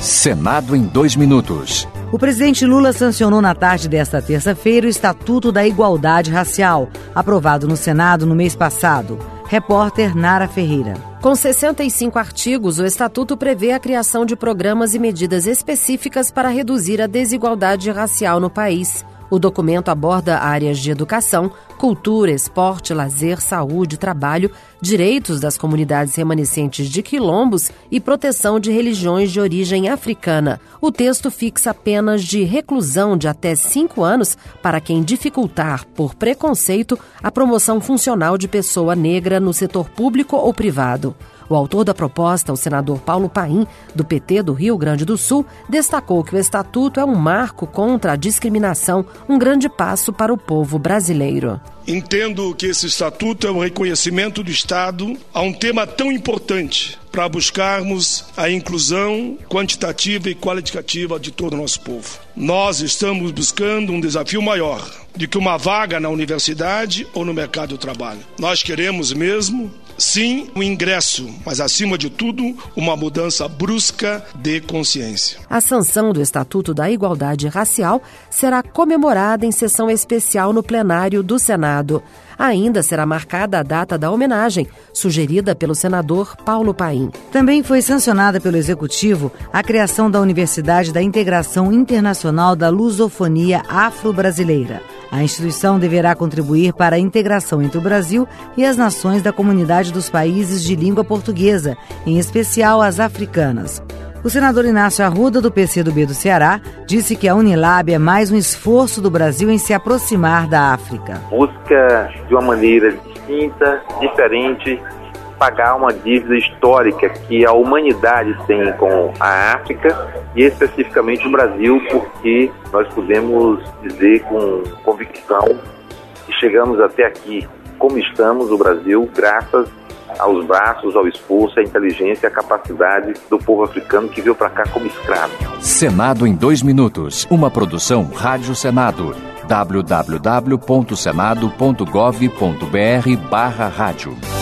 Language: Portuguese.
Senado em 2 minutos. O presidente Lula sancionou na tarde desta terça-feira o Estatuto da Igualdade Racial, aprovado no Senado no mês passado. Repórter Nara Ferreira. Com 65 artigos, o Estatuto prevê a criação de programas e medidas específicas para reduzir a desigualdade racial no país. O documento aborda áreas de educação, cultura, esporte, lazer, saúde, trabalho, direitos das comunidades remanescentes de quilombos e proteção de religiões de origem africana. O texto fixa penas de reclusão de até 5 anos para quem dificultar, por preconceito, a promoção funcional de pessoa negra no setor público ou privado. O autor da proposta, o senador Paulo Paim, do PT do Rio Grande do Sul, destacou que o Estatuto é um marco contra a discriminação, um grande passo para o povo brasileiro. Entendo que esse Estatuto é um reconhecimento do Estado a um tema tão importante para buscarmos a inclusão quantitativa e qualitativa de todo o nosso povo. Nós estamos buscando um desafio maior do que uma vaga na universidade ou no mercado do trabalho. Nós queremos mesmo, sim, um ingresso, mas acima de tudo, uma mudança brusca de consciência. A sanção do Estatuto da Igualdade Racial será comemorada em sessão especial no plenário do Senado. Ainda será marcada a data da homenagem, sugerida pelo senador Paulo Paim. Também foi sancionada pelo Executivo a criação da Universidade da Integração Internacional da Lusofonia Afro-Brasileira. A instituição deverá contribuir para a integração entre o Brasil e as nações da comunidade dos países de língua portuguesa, em especial as africanas. O senador Inácio Arruda, do PCdoB do Ceará, disse que a Unilab é mais um esforço do Brasil em se aproximar da África. Busca, de uma maneira distinta, diferente, pagar uma dívida histórica que a humanidade tem com a África e especificamente o Brasil, porque nós podemos dizer com convicção que chegamos até aqui como estamos, o Brasil, graças aos braços, ao esforço, à inteligência e à capacidade do povo africano que veio para cá como escravo. Senado em 2 minutos, uma produção Rádio Senado. www.senado.gov.br/rádio